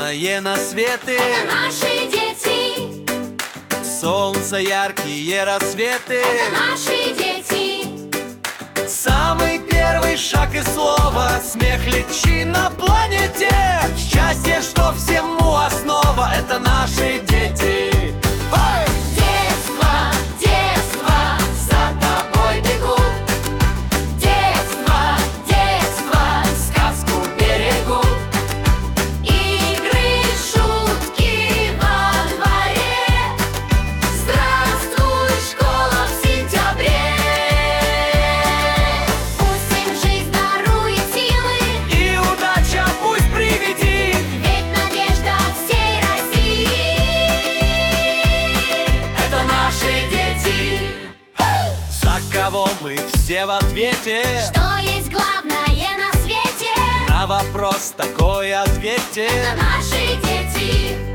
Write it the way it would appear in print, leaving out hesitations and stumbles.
главное на свете. Это наши дети. Солнце, яркие рассветы. Это наши дети. Самый первый шаг и слово, смех личина планете. Счастье, что всему основа, это наши дети. Детство, детство, за тобой бегу. Детство, детство, сказку берегу. Игры, шутки во дворе. Здравствуй, школа в сентябре. Пусть им жизнь дарует силы, И удача пусть приведит. ведь надежда всей России. Это наши дети. За кого мы все в ответе? Что есть главное на свете? На вопрос такой ответьте. Это наши дети.